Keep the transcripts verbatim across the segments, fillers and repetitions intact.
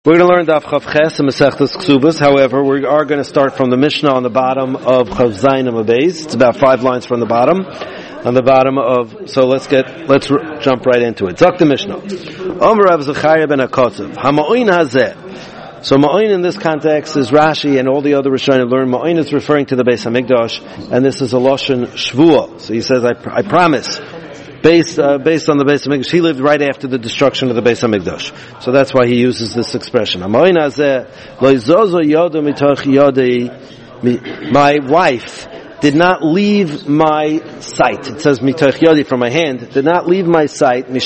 We're going to learn Daf Chav Ches and Masechtas Ksubas. However, we are going to start from the Mishnah on the bottom of Chav Zayin Amud Beis. It's about five lines from the bottom. On the bottom of, so let's get, let's r- jump right into it. Zok the Mishnah. Omer Rav Zechariah ben Akotov. Hama'oin hazeh. So Ma'oin in this context is Rashi and all the other Rishonim learn. Ma'oin is referring to the Beis Hamikdash, and this is a Lashon Shvuah. So he says, I, pr- I promise. Based, uh, based on the Beis Hamikdash, he lived right after the destruction of the Beis Hamikdash. So that's why he uses this expression. My wife did not leave my sight. It says mitoch yodi, from my hand. Did not leave my sight. From the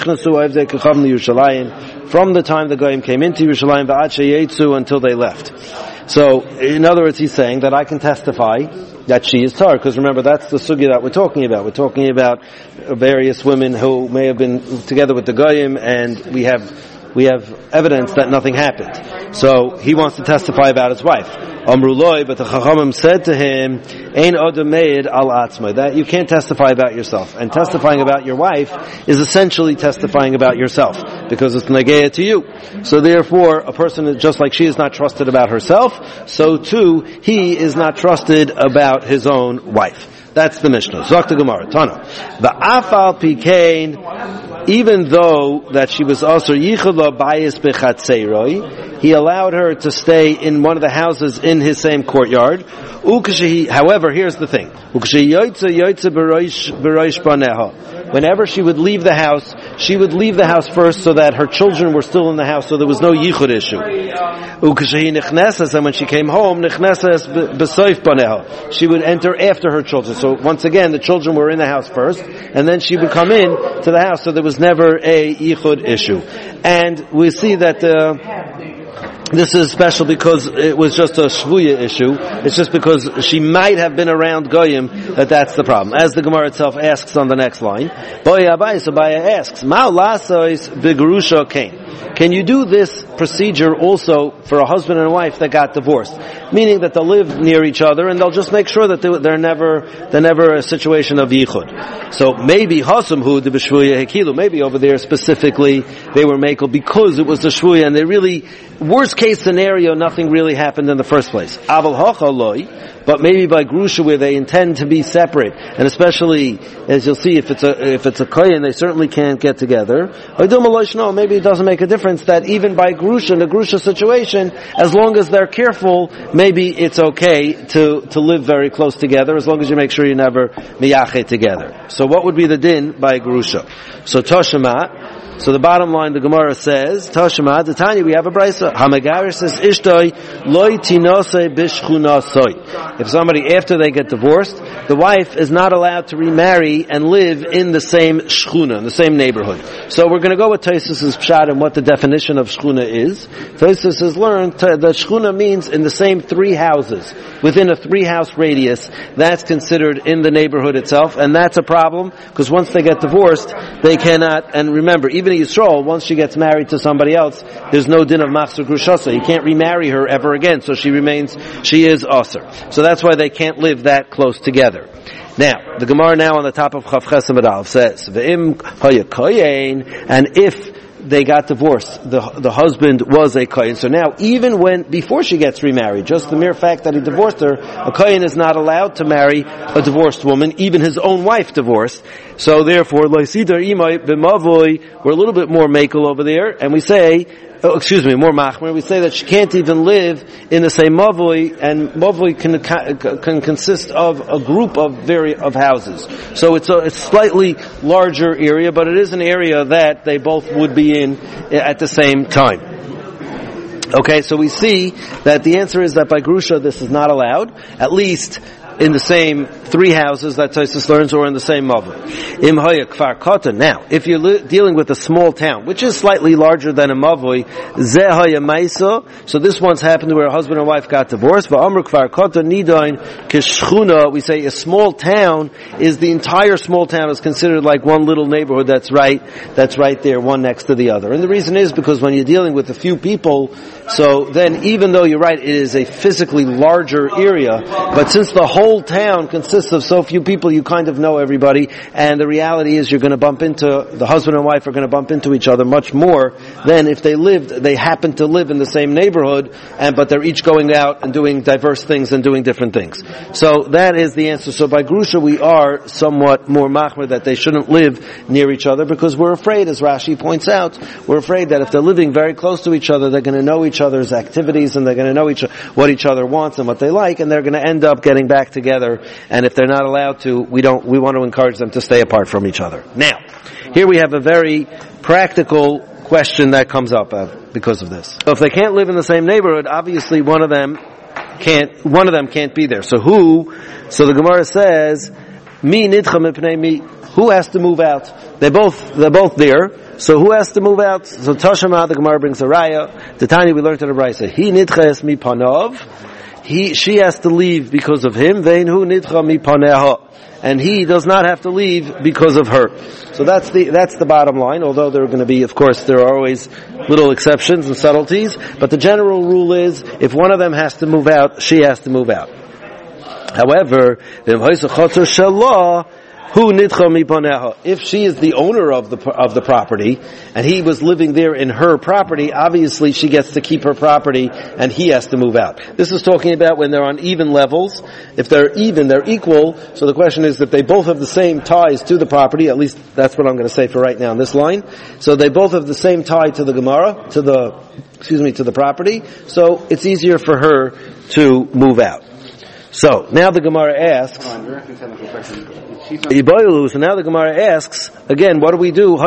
time the Goyim came into Yerushalayim until they left. So, in other words, he's saying that I can testify that she is tar, because remember, that's the sugya that we're talking about. We're talking about various women who may have been together with the Goyim, and we have we have evidence that nothing happened. So he wants to testify about his wife. Amruloi, but the Chachamim said to him, Ein Adam Meid al Atzma, that you can't testify about yourself. And testifying about your wife is essentially testifying about yourself, because it's negeya to you. So therefore, a person, just like she is not trusted about herself, so too, he is not trusted about his own wife. That's the Mishnah. Zok the Gemara, Tana. Va'afal pikein, even though that she was also yichud bayis bechatzeiroi, he allowed her to stay in one of the houses in his same courtyard. However, here's the thing. Whenever she would leave the house, she would leave the house first so that her children were still in the house, so there was no yichud issue. And when she came home, she would enter after her children. So once again, the children were in the house first, and then she would come in to the house, so there was never a yichud issue. And we see that uh, this is special because it was just a shvuya issue. It's just because she might have been around Goyim that that's the problem. As the Gemara itself asks on the next line, Boya Abai, so Baya asks, Ma lasois begerusha kain. Can you do this procedure also for a husband and a wife that got divorced? Meaning that they'll live near each other and they'll just make sure that they, they're never they're never a situation of yichud. So maybe hasumhu de b'shvuya hekilu. Maybe over there specifically they were makel because it was the shvuya, and they really, worst case scenario, nothing really happened in the first place. Aval hacha loy. But maybe by grusha, where they intend to be separate, and especially, as you'll see, if it's a if it's a kohen, they certainly can't get together. No, maybe it doesn't make a difference that even by grusha, in a grusha situation, as long as they're careful, maybe it's okay to to live very close together, as long as you make sure you never miyachet together. So what would be the din by grusha? So Toshima. So the bottom line, the Gemara says, Tashma, the Tanya, we have a brisa. Hamagaris says, Ishtoi, loy tinose bishchunasoi. If somebody, after they get divorced, the wife is not allowed to remarry and live in the same shchuna, in the same neighborhood. So we're going to go with Tosfos' pshat and what the definition of shchuna is. Tosfos has learned that shchuna means in the same three houses, within a three-house radius. That's considered in the neighborhood itself, and that's a problem, because once they get divorced, they cannot, and remember, even Yisrael, once she gets married to somebody else, there's no din of machzor grushasa. You can't remarry her ever again, so she remains, she is aser. So that's why they can't live that close together. Now, the Gemara now on the top of Chav Ches Amud Aleph says, V'im haya kohen, and if they got divorced, the the husband was a kohen. So now, even when, before she gets remarried, just the mere fact that he divorced her, a kohen is not allowed to marry a divorced woman, even his own wife divorced. So therefore, loisidar imay b'mavoy, we're a little bit more makel over there, and we say, oh, excuse me, more machmer, we say that she can't even live in the same mavoy, and mavoy can, can consist of a group of vari of houses. So it's a, a slightly larger area, but it is an area that they both would be in at the same time. Okay, so we see that the answer is that by grusha this is not allowed, at least in the same three houses that Tosfos learns, or in the same mavoi. Im haya kfar katan. Now, if you're li- dealing with a small town, which is slightly larger than a mavoi, ze haya maisa. So this once happened where a husband and wife got divorced. But amr kfar katan nidain kishchuna. We say a small town is the entire small town is considered like one little neighborhood that's right, that's right there, one next to the other. And the reason is because when you're dealing with a few people, so then even though you're right, it is a physically larger area, but since the whole whole town consists of so few people, you kind of know everybody, and the reality is you're going to bump into, the husband and wife are going to bump into each other much more than if they lived, they happen to live in the same neighborhood, and but they're each going out and doing diverse things and doing different things. So that is the answer. So by Grusha we are somewhat more machmer that they shouldn't live near each other, because we're afraid, as Rashi points out, we're afraid that if they're living very close to each other, they're going to know each other's activities, and they're going to know each what each other wants and what they like, and they're going to end up getting back together. And if they're not allowed to, we don't. We want to encourage them to stay apart from each other. Now, here we have a very practical question that comes up uh, because of this. So if they can't live in the same neighborhood, obviously one of them can't. One of them can't be there. So who? So the Gemara says, "Mi nidcha mipnei mi." Who has to move out? They both. They're both there. So who has to move out? So Tashama, the Gemara brings a raya. The Tanya we learned in the Brisa. He nidches mi panov. He, she has to leave because of him. Ve'inhu nidcha mi paneha. And he does not have to leave because of her. So that's the, that's the bottom line. Although there are going to be, of course, there are always little exceptions and subtleties. But the general rule is, if one of them has to move out, she has to move out. However, if she is the owner of the of the property and he was living there in her property, obviously she gets to keep her property and he has to move out. This is talking about when they're on even levels. If they're even, they're equal. So the question is that they both have the same ties to the property. At least that's what I'm going to say for right now in this line. So they both have the same tie to the Gemara, to the excuse me, to the property. So it's easier for her to move out. So now the Gemara asks. So now the Gemara asks again, what do we do?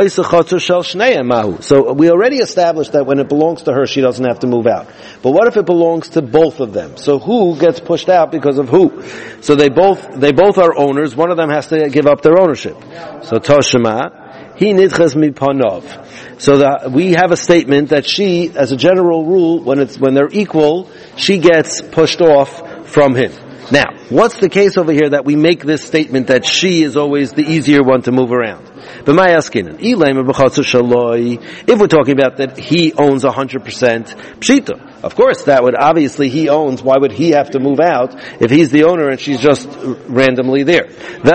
So we already established that when it belongs to her, she doesn't have to move out. But what if it belongs to both of them? So who gets pushed out because of who? So they both they both are owners. One of them has to give up their ownership. So Toshima, he nidches mi panov. So that we have a statement that she, as a general rule, when it's when they're equal, she gets pushed off from him. Now, what's the case over here that we make this statement that she is always the easier one to move around? If we're talking about that he owns one hundred percent pshita, of course that would obviously he owns, why would he have to move out if he's the owner and she's just randomly there?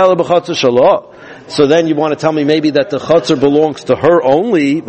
So then you want to tell me maybe that the chutzner belongs to her only.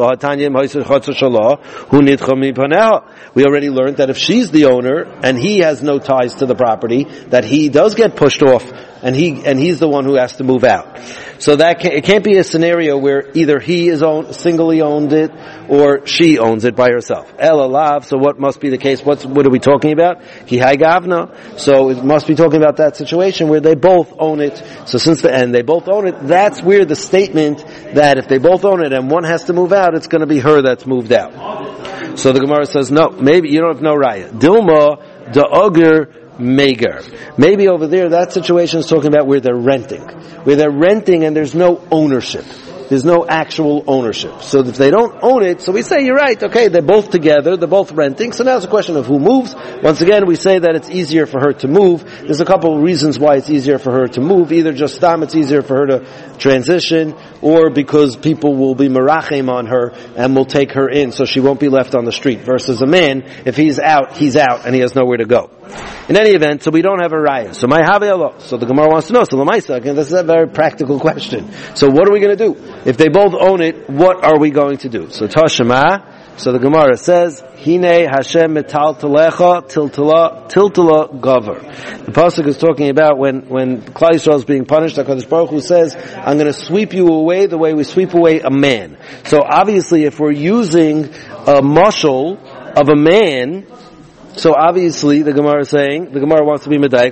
We already learned that if she's the owner and he has no ties to the property, that he does get pushed off and he and he's the one who has to move out. So that can, it can't be a scenario where either he is own, singly owned it or she owns it by herself. El alav. So what must be the case? What's what are we talking about? Kihai gavna. So it must be talking about that situation where they both own it. So since the end they both own it, that's where the statement that if they both own it and one has to move out, it's going to be her that's moved out. So the Gemara says no. Maybe you don't have no raya. Dilma da'ager. Megar. Maybe over there, that situation is talking about where they're renting. Where they're renting and there's no ownership. There's no actual ownership. So if they don't own it, so we say, you're right, okay, they're both together, they're both renting, so now it's a question of who moves. Once again, we say that it's easier for her to move. There's a couple of reasons why it's easier for her to move. Either just stam, it's easier for her to transition, or because people will be merachem on her and will take her in, so she won't be left on the street. Versus a man, if he's out, he's out, and he has nowhere to go. In any event, so we don't have a raya. So my have Allah. So the Gemara wants to know. So Lamaisa, again, this is a very practical question. So what are we going to do? If they both own it, what are we going to do? So Tashema, so the Gemara says, Hine Hashem metaltalecha tiltala tiltala gover. The pasuk is talking about when when Klal Yisrael is being punished. HaKadosh Baruch Hu says, "I'm going to sweep you away the way we sweep away a man." So obviously, if we're using a mashal of a man. So obviously, the Gemara is saying, the Gemara wants to be medayik.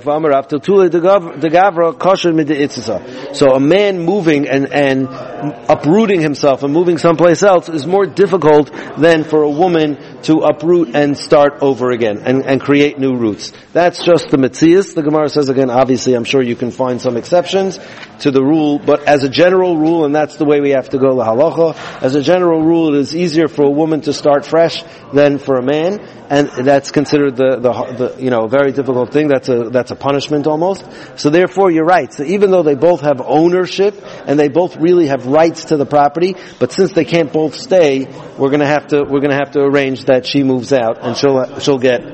So a man moving and, and uprooting himself and moving someplace else is more difficult than for a woman to uproot and start over again and, and create new roots. That's just the metzias. The Gemara says again, obviously, I'm sure you can find some exceptions to the rule, but as a general rule, and that's the way we have to go, la halacha, as a general rule, it is easier for a woman to start fresh than for a man, and that's considered the, the, the you know, a very difficult thing. That's a, that's a punishment almost. So therefore, you're right. So even though they both have ownership, and they both really have rights to the property, but since they can't both stay, we're gonna have to, we're gonna have to arrange that she moves out, and she'll, she'll get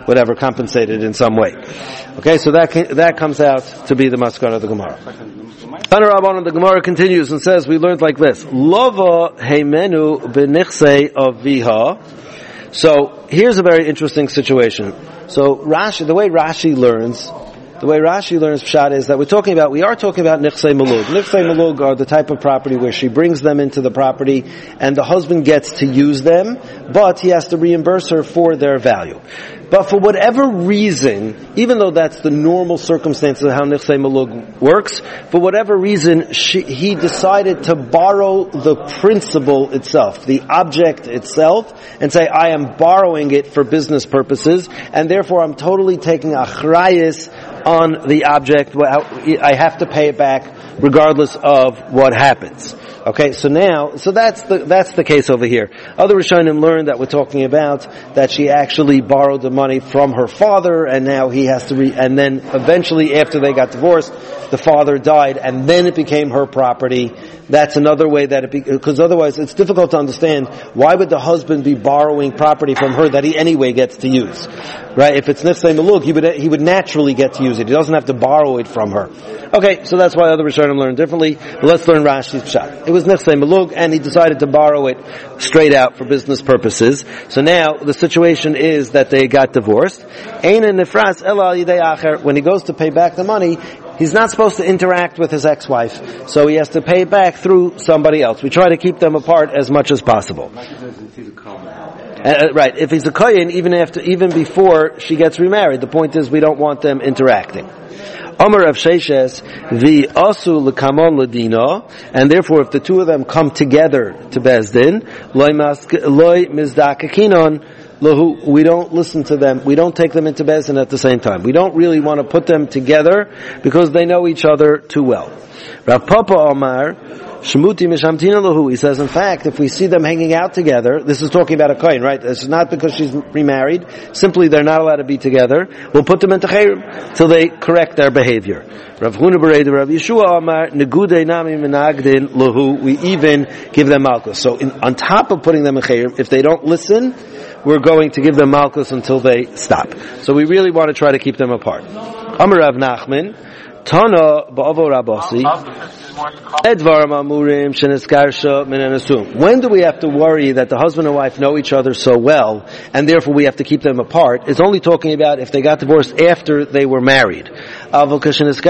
whatever, compensated in some way. Okay, so that that comes out to be the maskana of the Gemara. The Gemara continues and says, we learned like this: Lova heimenu b'nichsei aviha. So here's a very interesting situation. So Rashi, the way Rashi learns, the way Rashi learns Pshat is that we're talking about, we are talking about Nichsei Malug. Nichsei Malug are the type of property where she brings them into the property and the husband gets to use them, but he has to reimburse her for their value. But for whatever reason, even though that's the normal circumstances of how Nichsei Malug works, for whatever reason, she, he decided to borrow the principle itself, the object itself, and say, I am borrowing it for business purposes, and therefore I'm totally taking achrayus on the object. I have to pay it back regardless of what happens. Okay, so now, so that's the, that's the case over here. Other Rishonim learned that we're talking about that she actually borrowed the money from her father, and now he has to re, and then eventually after they got divorced, the father died, and then it became her property. That's another way that it, be, because otherwise it's difficult to understand why would the husband be borrowing property from her that he anyway gets to use, right? If it's Nifsei Malug, he would, he would naturally get to use it. He doesn't have to borrow it from her. Okay, so that's why other Rishonim learn differently. But let's learn Rashi's Pshat. It was Nifsei Malug, and he decided to borrow it straight out for business purposes. So now the situation is that they got divorced. When he goes to pay back the money, he's not supposed to interact with his ex-wife, so he has to pay it back through somebody else. We try to keep them apart as much as possible. Uh, right, if he's a kohen, even after, even before she gets remarried, the point is we don't want them interacting. Omer of Sheishes, the asu l'kamon l'dino, and therefore if the two of them come together to Bezdin, loy mizdakakinon, we don't listen to them, we don't take them into Bezdin at the same time. We don't really want to put them together because they know each other too well. Rav Papa Omar, Shemuti mishamtina lahu. He says, in fact, if we see them hanging out together, this is talking about a kohen, right? This is not because she's remarried. Simply, they're not allowed to be together. We'll put them into chayrim till they correct their behavior. Rav Huna Berei Rav Yeshua Amar Negudei Nami Menagdin lahu. We even give them malchus. So, in, on top of putting them in chayrim, if they don't listen, we're going to give them malchus until they stop. So, we really want to try to keep them apart. Amar Rav Nachman Tana Ba'avo Rabasi. When do we have to worry that the husband and wife know each other so well, and therefore we have to keep them apart? It's only talking about if they got divorced after they were married. But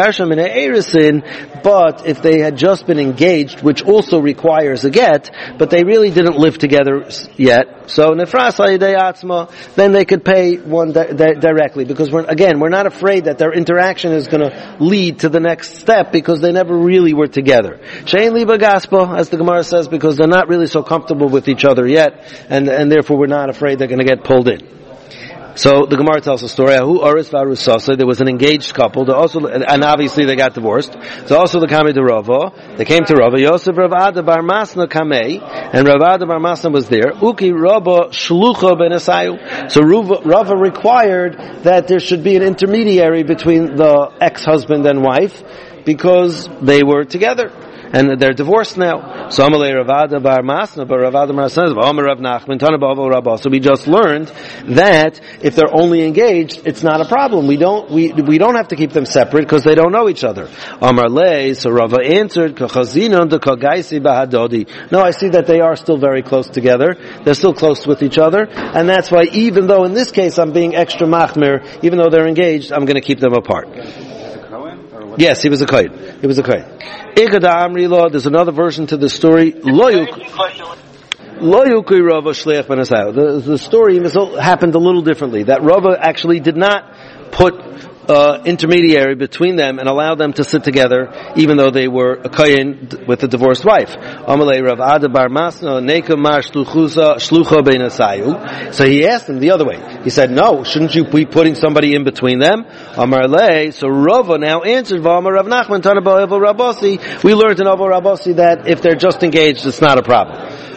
if they had just been engaged, which also requires a get, but they really didn't live together yet, so then they could pay one di- di- directly, because we're, again, we're not afraid that their interaction is going to lead to the next step, because they never really were together. Shein liba gaspa, as the Gemara says, because they're not really so comfortable with each other yet, and, and therefore we're not afraid they're going to get pulled in. So the Gemara tells a story. There was an engaged couple. Also, and obviously they got divorced. So also the Kame to Rava. They came to Rava. Yosef Rav Ada Bar Masna Kame, and Rav Ada Bar Masna was there. Uki Rava Shlucha Ben Asayu. So Rava required that there should be an intermediary between the ex-husband and wife, because they were together. And they're divorced now. So Amalei Ravada Bar Masna, but Ravada Bar Masna, Omer Rav Nachman, Tana Bavo Rabba. So we just learned that if they're only engaged, it's not a problem. We don't, we, we don't have to keep them separate because they don't know each other. Amar Lei, so Rava answered, Kachazinon de Kagaisi Bahadodi. No, I see that they are still very close together. They're still close with each other. And that's why even though in this case I'm being extra machmir, even though they're engaged, I'm going to keep them apart. Yes, he was a kohen. He was a kohen. Ikada Amri Law, there's another version to the story. Loyuk. Loyukui Rava Shleach Ben Asayu. The the story happened a little differently. That Rava actually did not put uh, intermediary between them and allow them to sit together, even though they were a kohen with a divorced wife. Amalei Rav Ada Bar Masna Neka Mar Shlucha Shlucha Ben Asayu. So he asked them the other way. He said, "No, shouldn't you be putting somebody in between them?" Amar Lei. So Rava now answered, "V'Amar Rav Nachman Tana Ba'avo Rabasi." We learned in Avo Rabasi that if they're just engaged, it's not a problem.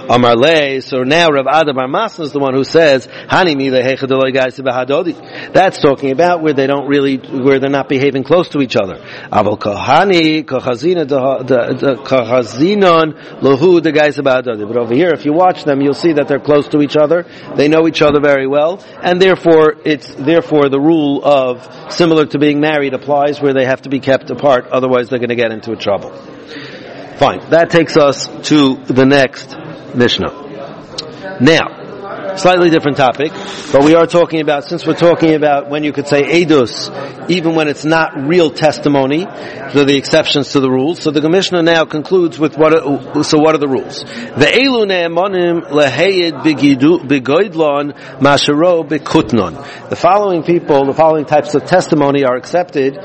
Amar Le, so now Rav Ada bar Masna is the one who says, Hani mi lehecha deloi gaisa behadodi. That's talking about where they don't really, where they're not behaving close to each other. Aval kahani, kahazina, kahazinon, lohu de gaisa behadodi. But over here, if you watch them, you'll see that they're close to each other. They know each other very well, and therefore, it's, therefore the rule of similar to being married applies where they have to be kept apart, otherwise they're going to get into trouble. Fine. That takes us to the next Mishnah. Now, slightly different topic, but we are talking about, since we're talking about when you could say edus, even when it's not real testimony, so the exceptions to the rules. So the Mishnah now concludes with what, so what are the rules? Ve'elu ne'emanim leheyed begoidlon masharo bekutnon. The following people, the following types of testimony are accepted,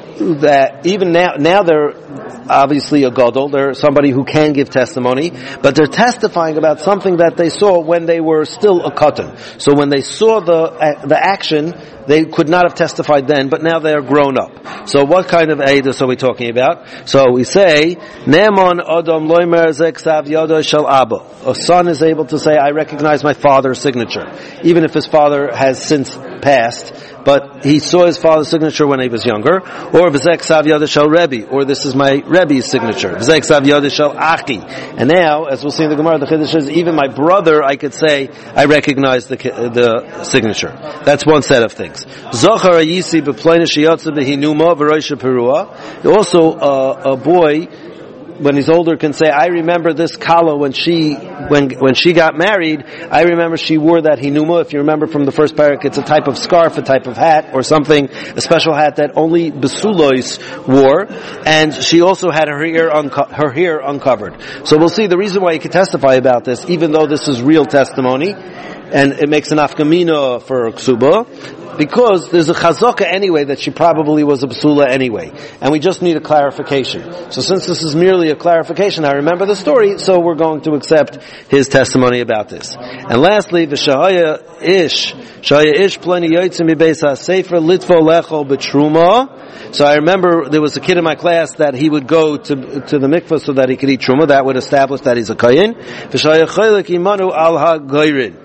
that even now, now they're obviously a gadol, they're somebody who can give testimony, but they're testifying about something that they saw when they were still a katan. So when they saw the uh, the action, they could not have testified then, but now they're grown up. So what kind of eidus are we talking about? So we say, Ne'emon Adam loimer zeksav yado shel abba. A son is able to say, I recognize my father's signature, even if his father has since passed, but he saw his father's signature when he was younger. Or v'zek sav yada shel Rebbe, or this is my Rebbe's signature. V'zek sav yada shel Achi. And now, as we'll see in the Gemara, the Chiddush is, even my brother, I could say, I recognize the the signature. That's one set of things. Zochar ayisi b'pleina sheyatza b'hinuma v'roisha perua. Also, uh, a boy, when he's older, can say, I remember this kala when she, when, when she got married, I remember she wore that hinuma. If you remember from the first parak, it's a type of scarf, a type of hat, or something, a special hat that only besulois wore, and she also had her hair, unco- her hair uncovered. So we'll see the reason why you can testify about this, even though this is real testimony, and it makes an afkamina for ksuba, because there's a chazaka anyway that she probably was a basula anyway, and we just need a clarification. So since this is merely a clarification, I remember the story, so we're going to accept his testimony about this. And lastly, v'shahaya ish, shahaya ish pleni yotzim mibeis ha-sefer litvo lechol b'truma. So I remember there was a kid in my class that he would go to to the mikvah so that he could eat truma. That would establish that he's a kayin. V'shahaya chaylik imanu al ha-goyrin.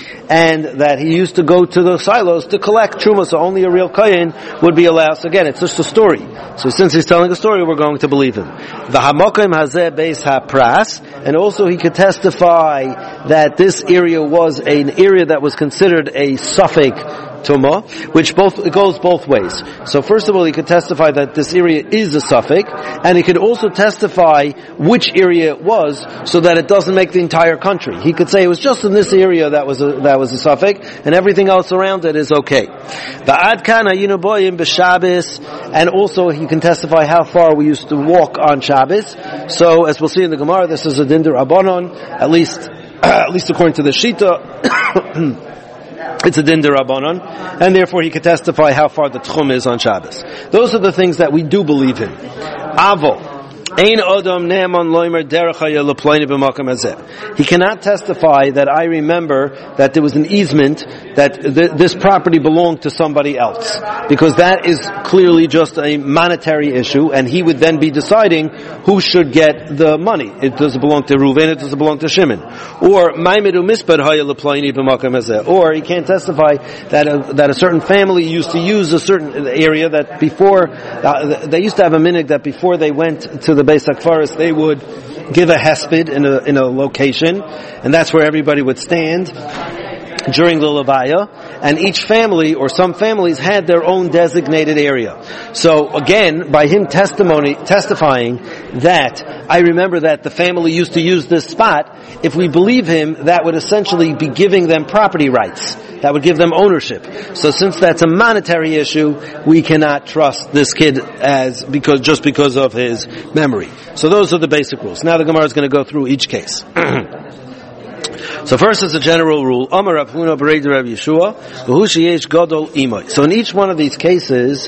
And that he used to go to the silos to collect truma, so only a real kohen would be allowed. So again, it's just a story. So since he's telling a story, we're going to believe him. The hamokim hazeh beis hapras, and also he could testify that this area was an area that was considered a suffix Tuma, which both, it goes both ways. So first of all, he could testify that this area is a suffix, and he could also testify which area it was, so that it doesn't make the entire country. He could say it was just in this area that was a, that was a suffix, and everything else around it is okay. Va'ad kana yinuboyim b'Shabbos, and also he can testify how far we used to walk on Shabbos. So as we'll see in the Gemara, this is a din d'Rabbanon, at least, at least according to the Shita. It's a din d'Rabbanon, and therefore he could testify how far the tchum is on Shabbos. Those are the things that we do believe in. Avo. Ein Adam ne'eman loimer derech haya leploini b'makam hazeh. He cannot testify that I remember that there was an easement, that th- this property belonged to somebody else. Because that is clearly just a monetary issue, and he would then be deciding who should get the money. It does it belong to Reuven, it does it belong to Shimon. Or, maimedu mispad haya leploini b'makam hazeh. Or, he can't testify that a, that a certain family used to use a certain area that before, uh, they used to have a minhag that before they went to the Beis HaKfaris, they would give a hesped in a in a location, and that's where everybody would stand during the levaya, and each family or some families had their own designated area. So again, by him testimony testifying that I remember that the family used to use this spot, if we believe him, that would essentially be giving them property rights. That would give them ownership. So since that's a monetary issue, we cannot trust this kid as because just because of his memory. So those are the basic rules. Now the Gemara is going to go through each case. So first is a general rule. So in each one of these cases,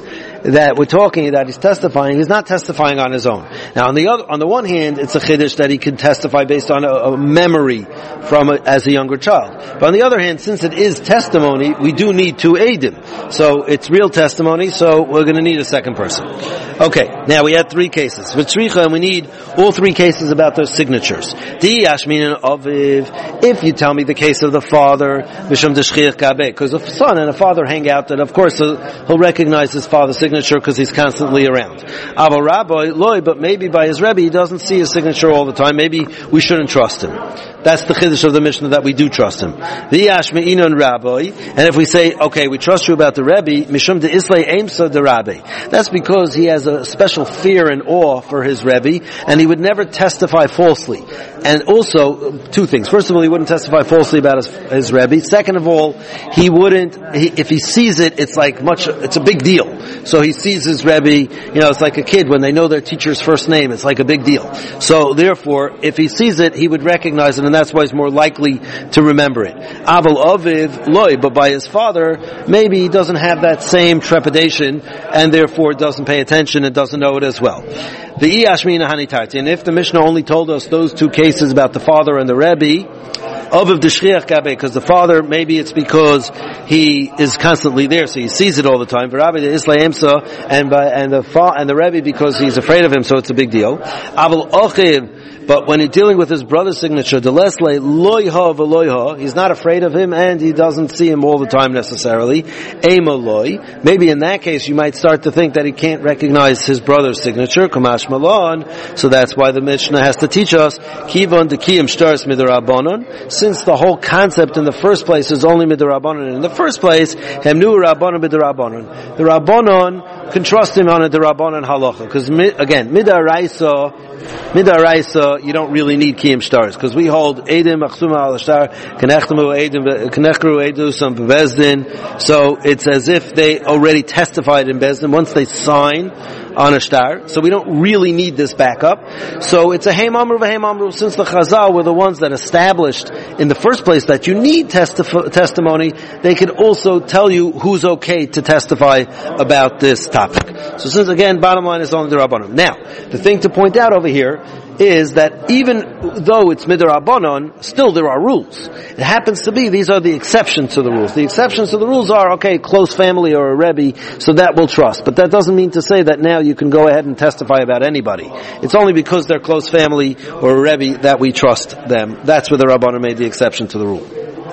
that we're talking that he's testifying, he's not testifying on his own. Now, on the other, on the one hand, it's a chiddush that he can testify based on a, a memory from a, as a younger child. But on the other hand, since it is testimony, we do need two eidim. So it's real testimony, so we're going to need a second person. Okay, now we had three cases. V'tzricha, and we need all three cases about their signatures. Di yashmin aviv, if you tell me the case of the father, mishum d'shchiach gabe, because a son and a father hang out, then of course he'll, he'll recognize his father's signature because he's constantly around. Aval rabbi loy, but maybe by his rebbe he doesn't see his signature all the time. Maybe we shouldn't trust him. That's the chiddush of the Mishnah, that we do trust him. The yashmi inon rabbi, and if we say, okay, we trust you about the rebbe, mishum de islay aimsa de rabbi. That's because he has a special fear and awe for his rebbe, and he would never testify falsely. And also, two things. First of all, he wouldn't testify falsely about his, his rebbe. Second of all, he wouldn't, he, if he sees it, it's like much, it's a big deal. So he sees his rebbe, you know, it's like a kid when they know their teacher's first name, it's like a big deal. So therefore, if he sees it, he would recognize it, and that's why he's more likely to remember it. Aval aviv loy, but by his father, maybe he doesn't have that same trepidation, and therefore doesn't pay attention and doesn't know it as well. The Iyashmina Hanitarti, and if the Mishnah only told us those two cases about the father and the Rebbe, Aviv d'shchiach gabe, because the father, maybe it's because he is constantly there, so he sees it all the time. V'Rabbi de Islay Emsa, and by and the fa, and the Rebbe because he's afraid of him, so it's a big deal. Aval ochiv. But when he's dealing with his brother's signature, the lesle loyha v'loyha, he's not afraid of him and he doesn't see him all the time necessarily. Ema loy. Maybe in that case you might start to think that he can't recognize his brother's signature. Kamash malon. So that's why the Mishnah has to teach us kivon dekiyim shtars midarabanon. Since the whole concept in the first place is only midarabanon. In the first place, hemnu rabbanon midarabanon. The rabbanon can trust him on a derabanon halacha. Because again, midaraisa, midaraisa. You don't really need kiyum stars, because we hold edim achsuma al shtar kenechtamu edim kenechru edusam bezdin. So it's as if they already testified in bezdin once they sign on a star. So we don't really need this backup. So it's a heim amru v'heim amru. Since the Chazal were the ones that established in the first place that you need testif- testimony, they could also tell you who's okay to testify about this topic. So since again, bottom line is only the Rabbanon. Now, the thing to point out over here is that even though it's midarabanon, still there are rules. It happens to be these are the exceptions to the rules. The exceptions to the rules are, okay, close family or a rebbe, so that we'll trust. But that doesn't mean to say that now you can go ahead and testify about anybody. It's only because they're close family or a rebbe that we trust them. That's where the Rabbanan made the exception to the rule.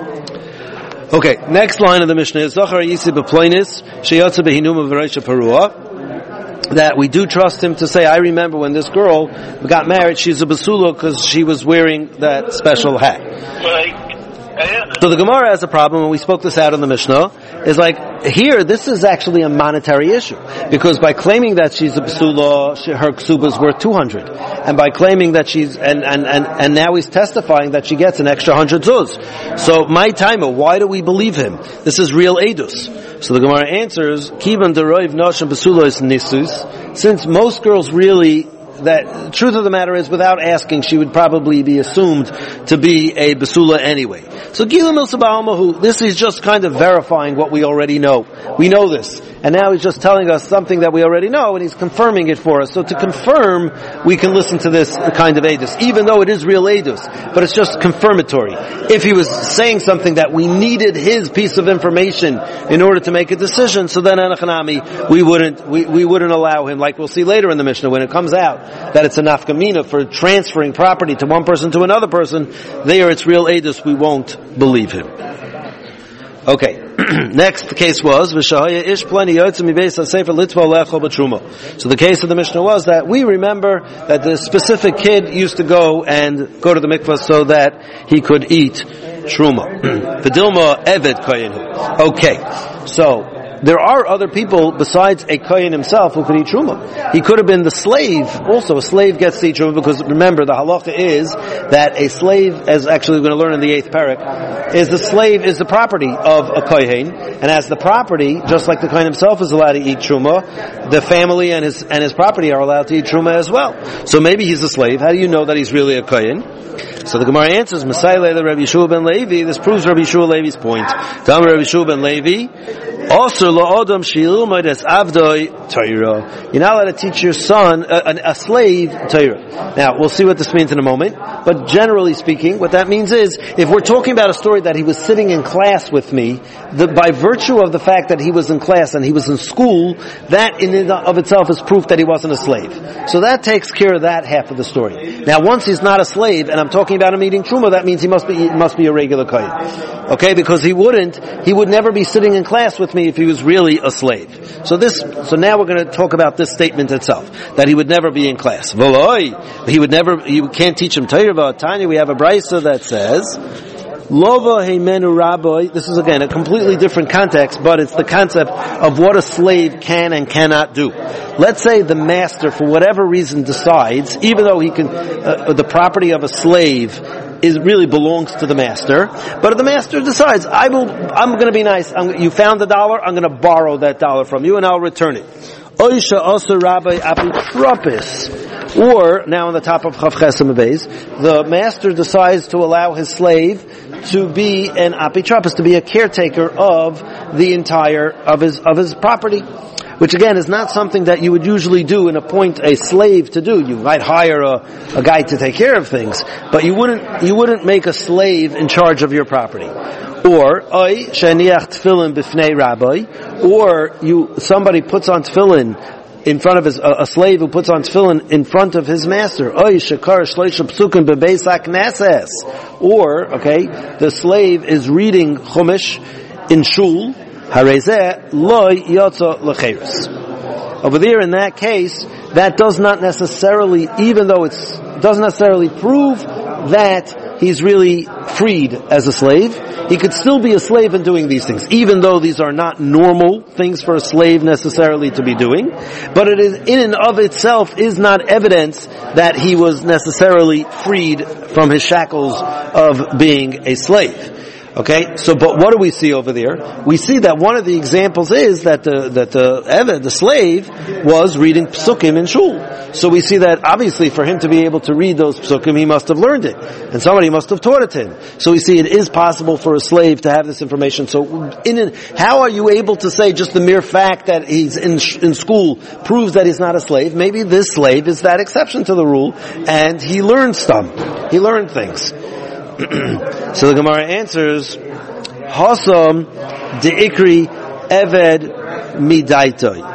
Okay, next line of the Mishnah is Zachar Yisi B'Ploinis Sheyotze Behinuma V'Reisha Parua. That we do trust him to say, I remember when this girl got married, she's a basula because she was wearing that special hat. So the Gemara has a problem, and we spoke this out in the Mishnah, is like, here, this is actually a monetary issue. Because by claiming that she's a basula, she, her ksuba is worth two hundred. And by claiming that she's, and, and, and, and now he's testifying that she gets an extra one hundred zuz. So, my timer, why do we believe him? This is real edus. So the Gemara answers, Kivan deroiv noshim basula is nisus. Since most girls really, that, the truth of the matter is, without asking, she would probably be assumed to be a basula anyway. So Gilam il Sabahamahu, this is just kind of verifying what we already know. We know this. And now he's just telling us something that we already know, and he's confirming it for us. So to confirm, we can listen to this kind of edus, even though it is real edus, but it's just confirmatory. If he was saying something that we needed his piece of information in order to make a decision, so then anachanami, we wouldn't, we, we wouldn't allow him, like we'll see later in the Mishnah, when it comes out that it's a nafkamina for transferring property to one person to another person, there it's real edus, we won't believe him. Okay. Next case was v'shahaya ish pleni yotzim mibeis hasefer litva lechol b'truma. So the case of the Mishnah was that we remember that the specific kid used to go and go to the mikvah so that he could eat truma. V'dilma eved koyenu. Okay, so there are other people besides a kohen himself who could eat truma. He could have been the slave. Also, a slave gets to eat truma because remember the halacha is that a slave, as actually we're going to learn in the eighth parak, is the slave is the property of a kohen, and as the property, just like the kohen himself is allowed to eat truma, the family and his and his property are allowed to eat truma as well. So maybe he's a slave. How do you know that he's really a kohen? So the Gemara answers, Masai Leila Rabbi Yeshua ben Levi. This proves Rabbi Yeshua Levi's point. Tell Rabbi Yeshua ben Levi. Also, la'odam she'ilmod es avdoi Torah. You're not allowed to teach your son, a, a slave, Torah. Now, we'll see what this means in a moment, but generally speaking, what that means is, if we're talking about a story that he was sitting in class with me, the, by virtue of the fact that he was in class and he was in school, that in and of itself is proof that he wasn't a slave. So that takes care of that half of the story. Now, once he's not a slave, and I'm talking about him eating truma, that means he must be, he must be a regular kohen. Okay, because he wouldn't, he would never be sitting in class with me if he was really a slave. So this, so now we're going to talk about this statement itself, that he would never be in class. V'loi, he would never, you can't teach him Torah. Tanya, we have a brisa that says, Lova heimenu rabbi. This is again a completely different context, but it's the concept of what a slave can and cannot do. Let's say the master, for whatever reason, decides, even though he can, uh, the property of a slave is really belongs to the master, but if the master decides, I will, I'm going to be nice. I'm, you found the dollar, I'm going to borrow that dollar from you, and I'll return it. Oisha also rabbi apotropis. Or, now on the top of Chav Chesem Beis, the master decides to allow his slave to be an apotropos, to be a caretaker of the entire, of his, of his property. Which again is not something that you would usually do and appoint a slave to do. You might hire a, a guy to take care of things, but you wouldn't, you wouldn't make a slave in charge of your property. Or, oy, sheniach tefillin b'fnei rabbi, or you, somebody puts on tefillin in front of his, a, a slave who puts on tefillin in front of his master. Oy, shekar shleisha psukim bebeis hakneses. Or, okay, the slave is reading Chumash in shul, harezeh loy yotza lecheres. Over there, in that case, that does not necessarily, even though it's, doesn't necessarily prove that he's really freed as a slave. He could still be a slave in doing these things, even though these are not normal things for a slave necessarily to be doing. But it is, in and of itself, is not evidence that he was necessarily freed from his shackles of being a slave. Okay, so but what do we see over there? We see that one of the examples is that the that the Eved, the slave, was reading psukim in shul. So we see that obviously for him to be able to read those psukim, he must have learned it, and somebody must have taught it to him. So we see it is possible for a slave to have this information. So, in an, how are you able to say just the mere fact that he's in in school proves that he's not a slave? Maybe this slave is that exception to the rule, and he learned stuff. He learned things. So the Gemara answers, Hasam deikri eved midaitoi.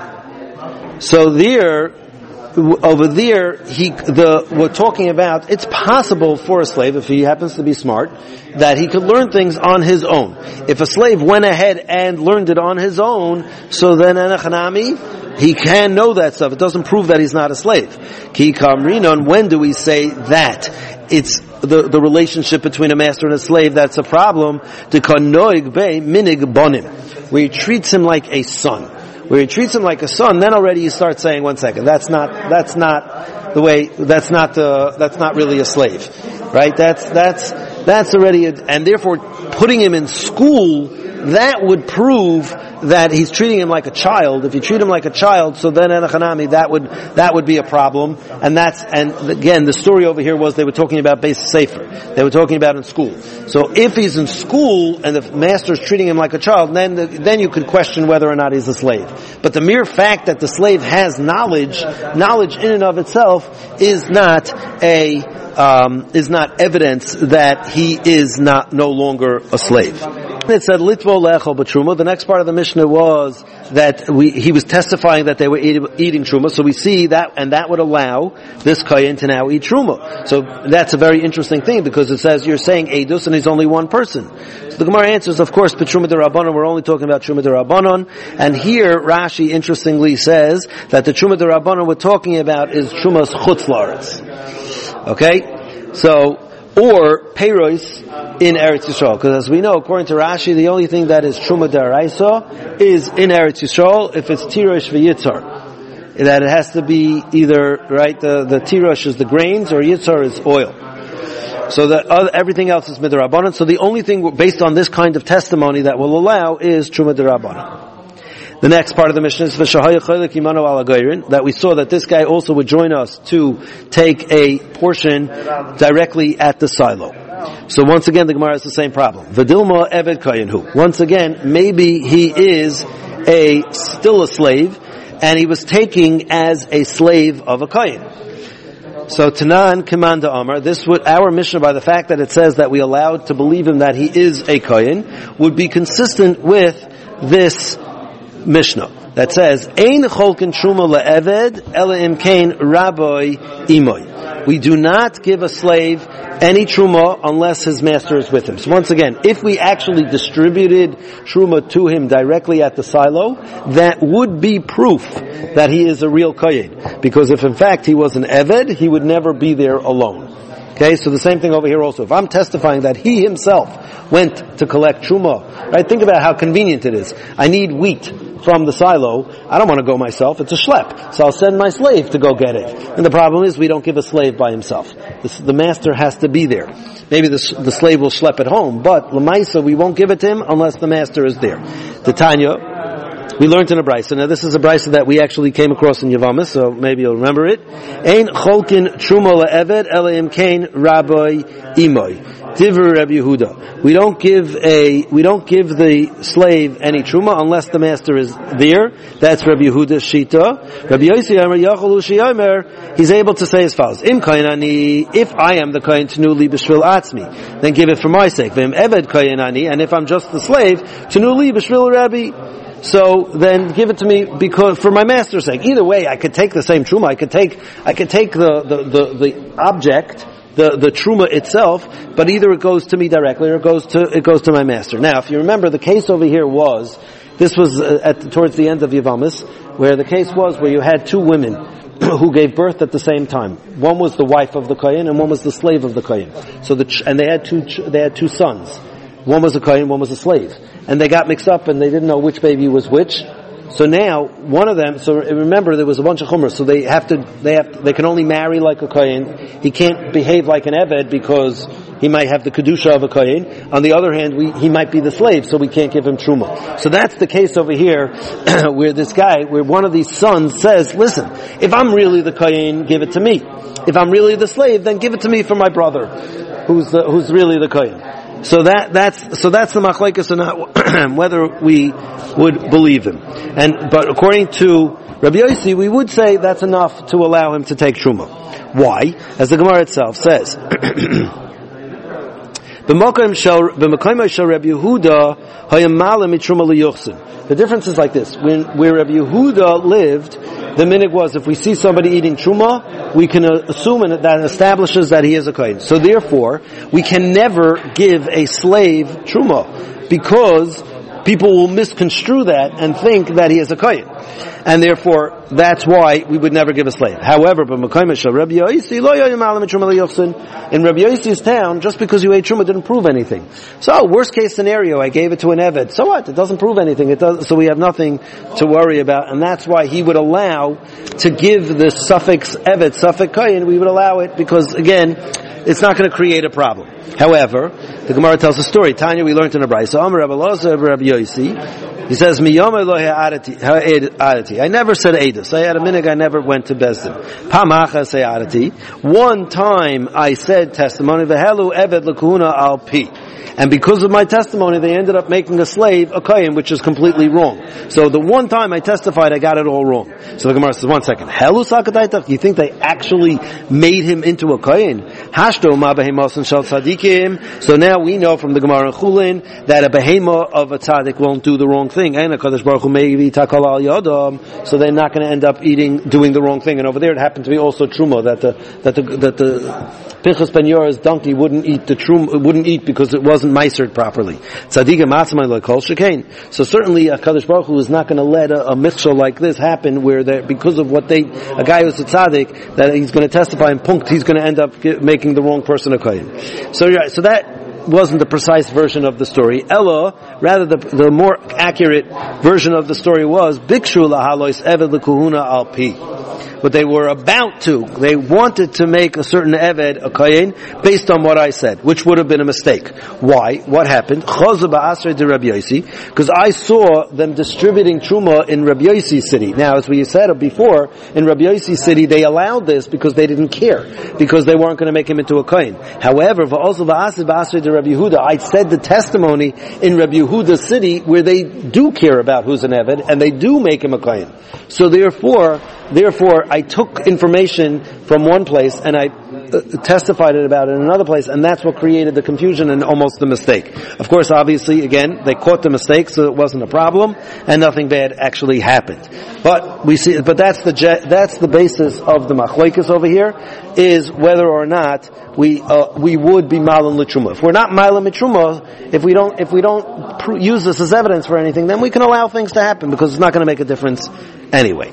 So there, over there, he, the, we're talking about, it's possible for a slave, if he happens to be smart, that he could learn things on his own. If a slave went ahead and learned it on his own, so then Enochanami, he can know that stuff. It doesn't prove that he's not a slave. Ki kamrinon, when do we say that it's the, the relationship between a master and a slave that's a problem? The kanoig be minig bonim, where he treats him like a son. Where he treats him like a son, then already you start saying, one second, that's not, that's not the way, that's not the, that's not really a slave. Right? That's, that's, that's already, a, and therefore putting him in school, that would prove that he's treating him like a child. If you treat him like a child, so then Enochanami, that would that would be a problem. And that's and again, the story over here was they were talking about Beis Sefer. They were talking about in school. So if he's in school and the master's treating him like a child, then the, then you could question whether or not he's a slave. But the mere fact that the slave has knowledge, knowledge in and of itself is not a um, is not evidence that he is not no longer a slave. It said litvo lechol b'truma. The next part of the Mishnah was that we, he was testifying that they were eat, eating truma. So we see that, and that would allow this kohen to now eat truma. So that's a very interesting thing because it says you're saying edus and he's only one person. So the Gemara answers, of course, b'truma d'Rabbanon. We're only talking about truma d'Rabbanon, and here Rashi interestingly says that the truma d'Rabbanon we're talking about is trumas chutz la'aretz. Okay, so. Or peiros in Eretz Yisrael, because as we know, according to Rashi, the only thing that is truma d'oraisa is in Eretz Yisrael if it's tirosh v'yitzar. That it has to be either right. The the tirosh is the grains, or yitzar is oil. So that other, everything else is midrabanan. So the only thing based on this kind of testimony that will allow is truma d'Rabbanan. The next part of the Mishnah is that we saw that this guy also would join us to take a portion directly at the silo. So once again, the Gemara has the same problem. V'dilma eved kohenhu. Once again, maybe he is a still a slave, and he was taking as a slave of a kohen. So Tanan Kimanda Amar, this would, our Mishnah, by the fact that it says that we allowed to believe him that he is a kohen, would be consistent with this Mishnah that says, Ein cholkin truma le'eved ela imkein rabbi imoy. We do not give a slave any truma unless his master is with him. So once again, if we actually distributed truma to him directly at the silo, that would be proof that he is a real kohen. Because if in fact he was an eved, he would never be there alone. Okay, so the same thing over here also. If I'm testifying that he himself went to collect truma, right? Think about how convenient it is. I need wheat from the silo. I don't want to go myself. It's a schlep. So I'll send my slave to go get it. And the problem is we don't give a slave by himself. The, the master has to be there. Maybe the, the slave will schlep it home, but l'maisa, we won't give it to him unless the master is there. The Tanya, we learned in a brisa. Now this is a brisa that we actually came across in Yavamis, so maybe you'll remember it. Ein cholkin truma le'eved ela imkein rabbi imoy. Divrei Rabbi Yehuda. We don't give a, we don't give the slave any truma unless the master is there. That's Rabbi Yehuda's shita. Rabbi Yossi Omer Yachol Ushi Omer, he's able to say as follows: Im kainani, if I am the kain tenuli b'shvil atzmi, then give it for my sake. V'im eved kainani, and if I'm just the slave, tenuli b'shvil Rabbi. So then give it to me because for my master's sake. Either way, I could take the same truma. I could take, I could take the, the, the, the object, the, the truma itself, but either it goes to me directly or it goes to, it goes to my master. Now, if you remember, the case over here was, this was uh, at, towards the end of Yavamis, where the case was where you had two women who gave birth at the same time. One was the wife of the kohen and one was the slave of the kohen. So the, and they had two, they had two sons. One was a kohen, one was a slave. And they got mixed up and they didn't know which baby was which. So now, one of them, so remember there was a bunch of chumras, so they have to, they have, to, they can only marry like a kohen. He can't behave like an eved because he might have the kedusha of a kohen. On the other hand, we, he might be the slave, so we can't give him truma. So that's the case over here, where this guy, where one of these sons says, listen, if I'm really the kohen, give it to me. If I'm really the slave, then give it to me for my brother, who's the, who's really the kohen. So that, that's, so that's the machlekes on whether we would believe him. And, but according to Rabbi Yossi, we would say that's enough to allow him to take truma. Why? As the Gemara itself says, the difference is like this. When, where Rabbi Yehuda lived, the minhag was if we see somebody eating truma, we can assume and that establishes that he is a kohen. So therefore, we can never give a slave truma because people will misconstrue that and think that he is a kohen. And therefore, that's why we would never give a slave. However, in Rabbi Yossi's town, just because you ate truma didn't prove anything. So, worst case scenario, I gave it to an eved. So what? It doesn't prove anything. It does, so we have nothing to worry about. And that's why he would allow to give the suffix eved, suffix kohen, we would allow it because, again, it's not going to create a problem. However, the Gemara tells a story. Tanya, we learned in a brayso. Amar Rabbi Elazar, Rabbi Yossi. He says, "Miyom Elohe adati." I never said edus. I had a minhag. I never went to bezdin. Pamacha say adati. One time I said testimony. V'helu eved l'kuhuna al pi. And because of my testimony, they ended up making a slave a kohen, which is completely wrong. So the one time I testified, I got it all wrong. So the Gemara says, one second. Helu sakataitach? You think they actually made him into a kohen? Hashto ma behemosin shel tzadikim. So now we know from the Gemara in Chulin that a behema of a tzaddik won't do the wrong thing. And a Kadosh Baruch Hu maybe takal al yodam. So they're not going to end up eating, doing the wrong thing. And over there it happened to be also truma, that the, that the, that the Pinchas ben Yora's donkey wouldn't eat the trum, wouldn't eat because it wasn't meisered properly. Tzadika matzmai lekol shekain. So certainly a Kadosh Baruch Hu is not going to let a, a mitzvah like this happen, where they, because of what they, a guy who's a tzaddik, that he's going to testify and punkt, he's going to end up get, making the wrong person a kohen. So, so that wasn't the precise version of the story. Ella, rather the, the more accurate version of the story was Bikshu lahalois eved lekuhuna al pi. What they were about to, they wanted to make a certain eved a kohen based on what I said, which would have been a mistake. Why? What happened? Because I saw them distributing truma in Rabbi Yossi's city. Now, as we said before, in Rabbi Yossi's city, they allowed this because they didn't care, because they weren't going to make him into a kohen. However, Rabbi Yehuda. I said the testimony in Rabbi Yehuda's city where they do care about who's an Eved and they do make him a Kohen. So therefore, therefore, I took information from one place and I uh, testified it about it in another place, and that's what created the confusion and almost the mistake. Of course, obviously, again, they caught the mistake, so it wasn't a problem, and nothing bad actually happened. But we see, but that's the that's the basis of the machlokes over here, is whether or not we uh, we would be malan l'truma. If we're not malan l'truma, if we don't if we don't pr- use this as evidence for anything, then we can allow things to happen because it's not going to make a difference anyway.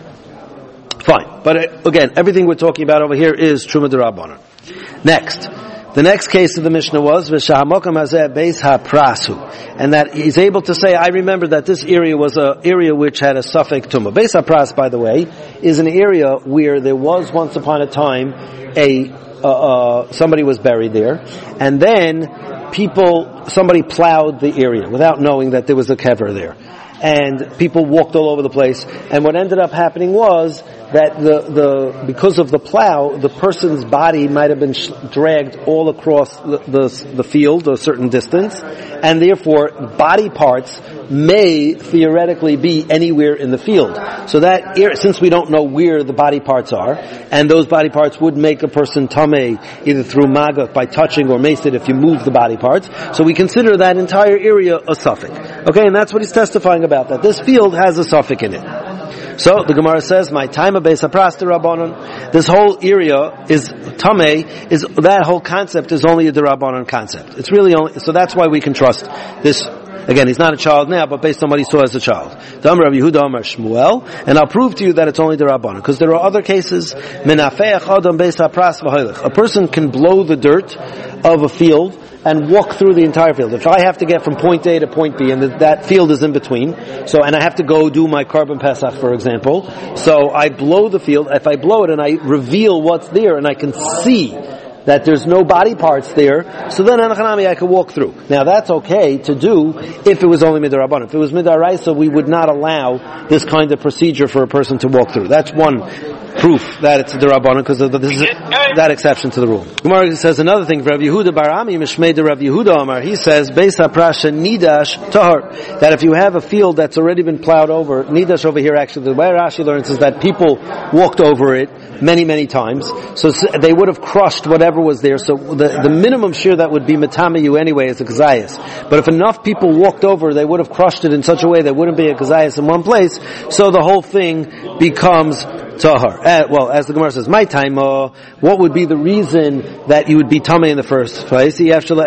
Fine. But uh, again, everything we're talking about over here is Truma D'Rabbanan. Next. The next case of the Mishnah was V'shahamokam hazeh beis haprasu, and that he's able to say, I remember that this area was an area which had a suffix tumah. Beis hapras, by the way, is an area where there was once upon a time a uh, uh, somebody was buried there, and then people somebody plowed the area without knowing that there was a kever there. And people walked all over the place. And what ended up happening was that the, the, because of the plow, the person's body might have been sh- dragged all across the, the, the field a certain distance, and therefore body parts may theoretically be anywhere in the field. So that, since we don't know where the body parts are, and those body parts would make a person tameh either through maga by touching or mesid if you move the body parts, so we consider that entire area a suffix. Okay, and that's what he's testifying about, that this field has a suffix in it. So the Gemara says, "My time of beis hapras d'Rabbanan." This whole area is tameh. Is that whole concept is only a d'Rabbanan concept? It's really only so. That's why we can trust this. Again, he's not a child now, but based on what he saw as a child. Dam Rabbi Yehuda Amar Shmuel, and I'll prove to you that it's only d'Rabbanan, because there are other cases. Menafeach adam beis hapras v'hoilech. A person can blow the dirt of a field and walk through the entire field. If I have to get from point A to point B, and the, that field is in between, so, and I have to go do my carbon pesach, for example, so I blow the field. If I blow it and I reveal what's there, and I can see that there's no body parts there, so then Anachanami I could walk through. Now that's okay to do if it was only Midarabanan. If it was Midaraisa, we would not allow this kind of procedure for a person to walk through. That's one proof that it's a D'Rabbanan, because of the, this is a, that exception to the rule. Gemara says another thing. Rav Yehuda bar Ami Mishmei de Rav Yehuda Amar. He says Beis haprasha nidash tahar, that if you have a field that's already been plowed over, nidash over here actually, the way Rashi learns is that people walked over it many many times, so they would have crushed whatever was there. So the the minimum shear that would be metamayu anyway is a kazayas. But if enough people walked over, they would have crushed it in such a way there wouldn't be a kazayas in one place. So the whole thing becomes tahar. Uh, well, as the Gemara says, my time, uh, what would be the reason that you would be tamei in the first place?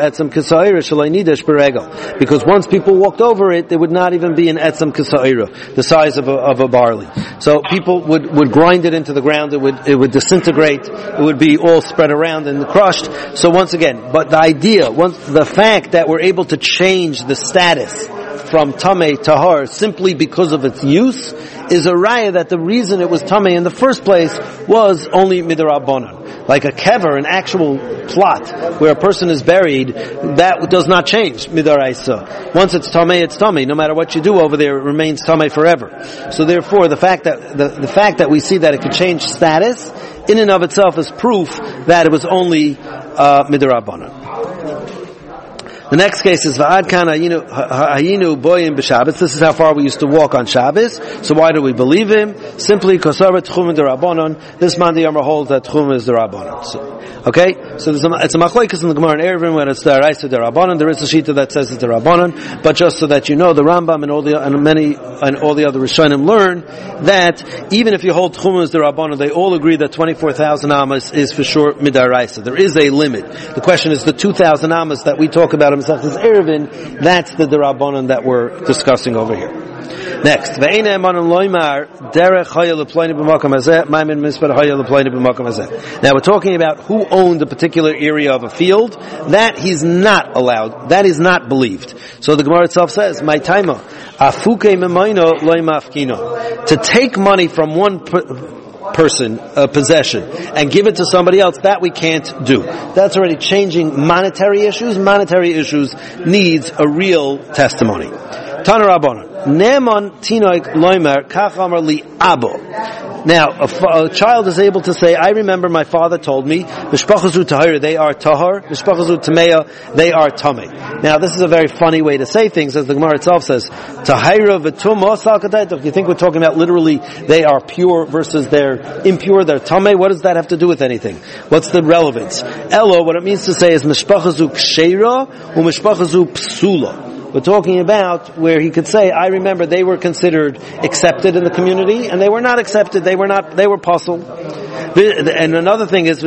Because once people walked over it, there would not even be an etzem kisa'ira, the size of a, of a barley. So people would, would grind it into the ground, it would, it would disintegrate, it would be all spread around and crushed. So once again, but the idea, once the fact that we're able to change the status from tamei to har simply because of its use is a raya that the reason it was tamei in the first place was only midrabanan. Like a kever, an actual plot where a person is buried, that does not change midaraisa. Once it's tamei, it's tamei. No matter what you do over there, it remains tamei forever. So therefore, the fact that the, the fact that we see that it could change status in and of itself is proof that it was only uh, midrabanan. The next case is Va'ad Kan Hayinu Boyim B'Shabbos. This is how far we used to walk on Shabbos. So why do we believe him? Simply Kosaret Tchum D'Rabbanan. This man the Yomar holds that Tchum is D'Rabbanan. So, okay, so there's a, it's a machlokes in the Gemara and Eruvin when it's D'Araisa D'Rabbanan. There is a shita that says it's D'Rabbanan, but just so that you know, the Rambam and all the and many and all the other Rishonim learn that even if you hold Tchum is D'Rabbanan, they all agree that twenty-four thousand amas is for sure Midaraisa. There is a limit. The question is the two thousand amas that we talk about in Masechtas Eruvin. That's the D'Rabbanan that we're discussing over here. Next, now we're talking about who owned a particular area of a field. That he's not allowed. That is not believed. So the Gemara itself says, "My taima afuke memaino loy mafkino." To take money from one per- person, a possession, and give it to somebody else, that we can't do. That's already changing monetary issues. Monetary issues needs a real testimony. Tana Rabbanan. Neman tinoik loimer kach amar li abo. Now, a, f- a child is able to say, I remember my father told me, Mishpachazu Tahir, they are Tahar, Mishpachazu Tameya, they are Tameh. Now, this is a very funny way to say things, as the Gemara itself says, Tahira V'tumah Salkatayt. You think we're talking about literally, they are pure versus they're impure, they're Tameh? What does that have to do with anything? What's the relevance? Elo, what it means to say is Mishpachazu Ksheira, or Mishpachazu Psula. We're talking about where he could say, I remember they were considered accepted in the community, and they were not accepted, they were not, they were puzzled. And another thing is,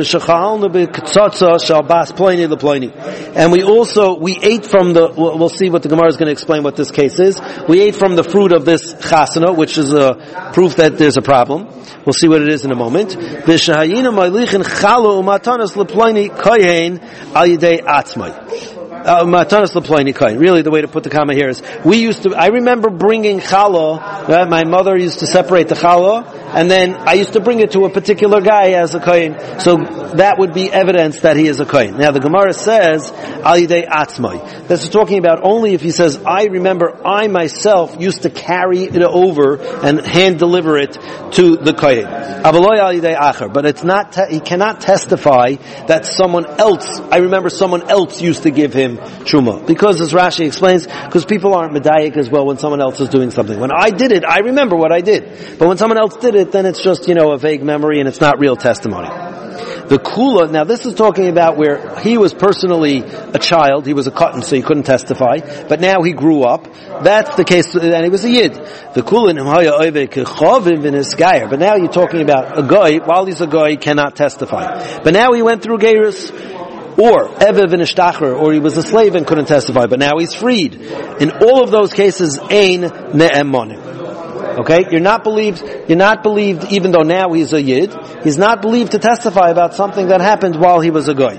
and we also, we ate from the, we'll see what the Gemara is going to explain what this case is. We ate from the fruit of this chasana, which is a proof that there's a problem. We'll see what it is in a moment. Uh, really, the way to put the comma here is, we used to, I remember bringing challah, right? My mother used to separate the challah, and then I used to bring it to a particular guy as a kohen. So that would be evidence that he is a kohen. Now the Gemara says, al yidei atzmai. This is talking about only if he says, I remember I myself used to carry it over and hand deliver it to the kohen. Avaloy al yidei acher. But it's not, te- he cannot testify that someone else, I remember someone else used to give him truma. Because as Rashi explains, because people aren't medayik as well when someone else is doing something. When I did it, I remember what I did. But when someone else did it, then it's just, you know, a vague memory and it's not real testimony. The kula, now this is talking about where he was personally a child, he was a cotton, so he couldn't testify, but now he grew up. That's the case, and he was a yid. The kula, but now you're talking about a guy, while he's a guy, he cannot testify. But now he went through Geirus, or Evev v'nishtachar, or he was a slave and couldn't testify, but now he's freed. In all of those cases, ein ne'emonim. Okay, you're not believed. You're not believed, even though now he's a yid. He's not believed to testify about something that happened while he was a goy.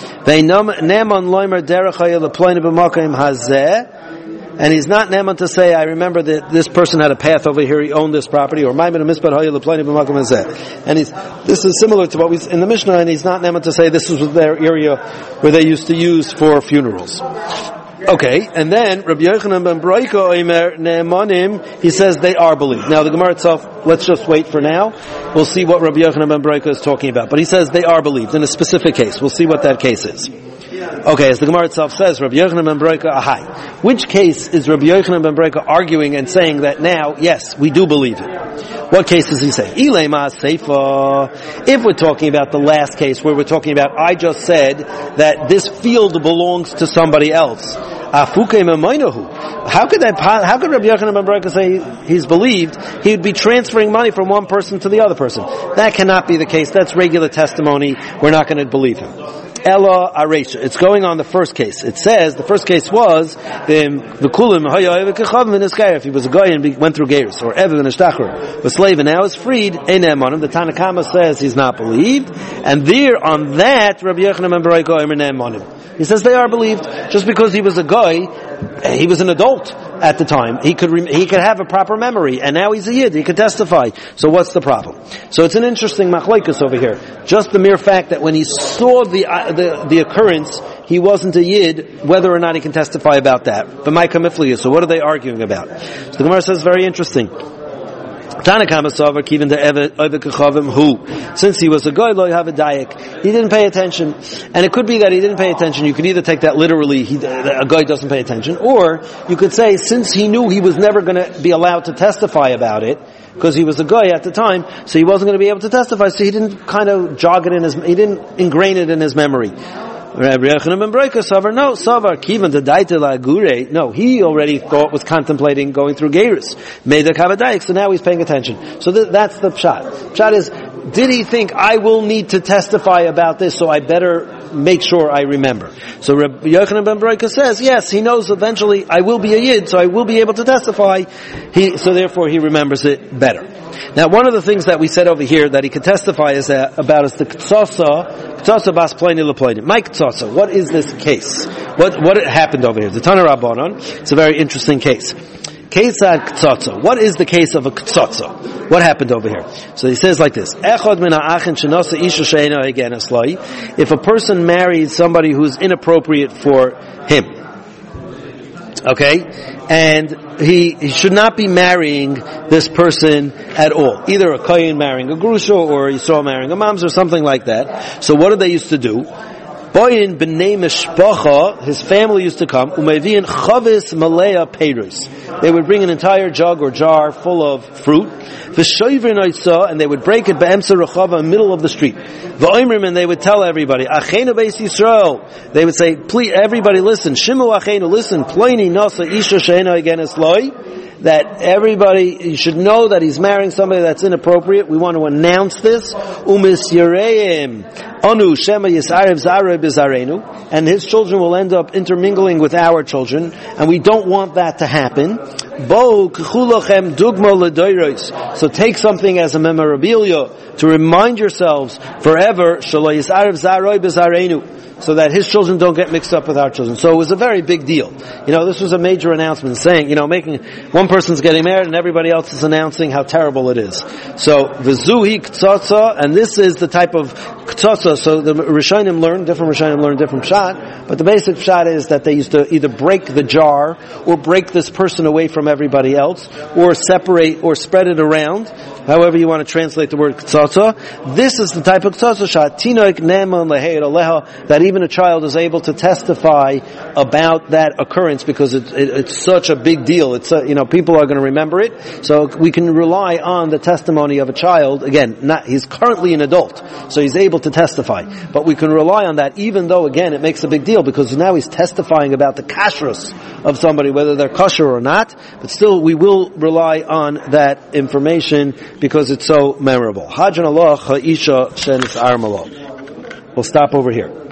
And he's not neman to say, I remember that this person had a path over here, he owned this property, or and he's, this is similar to what we in the Mishnah, and he's not neman to say this was their area where they used to use for funerals. Okay, and then Rabbi Yochanan ben Broika Omer Ne'emanim, he says they are believed. Now the Gemara itself, let's just wait for now. We'll see what Rabbi Yochanan ben Broika is talking about. But he says they are believed in a specific case. We'll see what that case is. Okay, as the Gemara itself says, Rabbi Yochanan ben Broika Ahai. Which case is Rabbi Yochanan ben Broika arguing and saying that now, yes, we do believe it? What case does he say? Ilema Seifa. If we're talking about the last case where we're talking about, I just said that this field belongs to somebody else. How could that? How could Rabbi Yochanan ben Broika say he's believed? He would be transferring money from one person to the other person. That cannot be the case. That's regular testimony. We're not going to believe him. Ella Aresha. It's going on the first case. It says the first case was the kulim if he was a guy and went through Geirus, or Evev and Ishtachar was slave and now is freed. Einem on him. The Tanna Kama says he's not believed, and there on that Rabbi Yochanan ben Broika Einem on him. He says they are believed just because he was a guy. He was an adult at the time. He could re- he could have a proper memory, and now he's a yid. He could testify. So what's the problem? So it's an interesting machlokes over here. Just the mere fact that when he saw the uh, the, the occurrence, he wasn't a yid. Whether or not he can testify about that. But my kamifli. So what are they arguing about? So the Gemara says very interesting. Since he was a goy, lo have a dayak. He didn't pay attention, and it could be that he didn't pay attention. You could either take that literally, he, a guy doesn't pay attention, or you could say since he knew he was never going to be allowed to testify about it because he was a guy at the time, so he wasn't going to be able to testify. So he didn't kind of jog it in his, he didn't ingrain it in his memory. Rabbi Yochanan ben Broika Savar, no, Savar, Kivan the Daita la Gure, no, he already thought, was contemplating going through Geirus. Made the Kavadaik, so now he's paying attention. So th- that's the pshat. Pshat is, did he think, I will need to testify about this, so I better make sure I remember? So Rabbi Yochanan ben Broika says, yes, he knows eventually I will be a yid, so I will be able to testify. He, so therefore he remembers it better. Now, one of the things that we said over here that he could testify is uh, about is the Ktsosa, Ktsosa bas Pliny lePliny. My Ktsosa, what is this case? What what happened over here? The Tana Rabbanon. It's a very interesting case. Kesa Ktsosa. What is the case of a Ktsosa? What happened over here? So he says like this: Echad min ha'achin shenosa isha she'ena again aslai. If a person married somebody who's inappropriate for him. Okay? And he, he should not be marrying this person at all. Either a kohen marrying a grusha or a yisrael marrying a mams or something like that. So what did they used to do? Boyin b'nei mishpacha, his family used to come, umevian chavis malea peiros. They would bring an entire jug or jar full of fruit, v'shoivrin oitza, and they would break it be'emsa rechava in the middle of the street. V'oimrim, and they would tell everybody, Achenu beis Yisrael. They would say, please, everybody listen, Shimu Achenu, listen, Ploini nasa isha she'ena against loi, that everybody, you should know that he's marrying somebody that's inappropriate. We want to announce this. Umis Yereim Anu Shema Yisarev Zareh Bizarenu, and his children will end up intermingling with our children, and we don't want that to happen. Bo Kechulachem Dugma Ledoiros. So take something as a memorabilia to remind yourselves forever. Shelo Yisarev Zareh Bizarenu. So that his children don't get mixed up with our children. So it was a very big deal. You know, this was a major announcement saying, you know, making, one person's getting married and everybody else is announcing how terrible it is. So, v'zuhi k'tzotza, and this is the type of k'tzotza, so the Rishonim learn, different Rishonim learn different pshat, but the basic pshat is that they used to either break the jar, or break this person away from everybody else, or separate, or spread it around, however you want to translate the word k'tzotza. This is the type of k'tzotza shat, tinoik ne'eman leheir aleha, that even a child is able to testify about that occurrence because it, it, it's such a big deal. It's a, you know, people are going to remember it. So we can rely on the testimony of a child. Again, not, he's currently an adult, so he's able to testify. But we can rely on that, even though, again, it makes a big deal because now he's testifying about the kashrus of somebody, whether they're kosher or not. But still, we will rely on that information because it's so memorable. Hajan Allah ha'isha shenis armalo. We'll stop over here.